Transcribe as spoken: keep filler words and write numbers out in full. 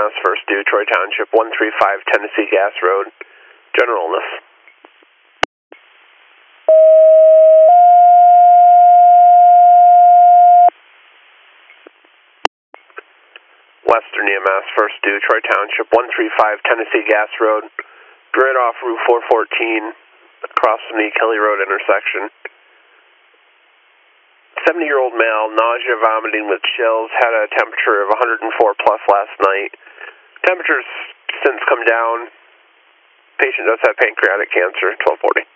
M S, first due, Troy Township, one three five Tennessee Gas Road, general illness. Western E M S, first due, Troy Township, one three five Tennessee Gas Road, right off Route four fourteen, across from the Kelly Road intersection. seventy-year-old male, nausea, vomiting with chills, had a temperature of one hundred four plus last night. Temperature's since come down. Patient does have pancreatic cancer, twelve forty.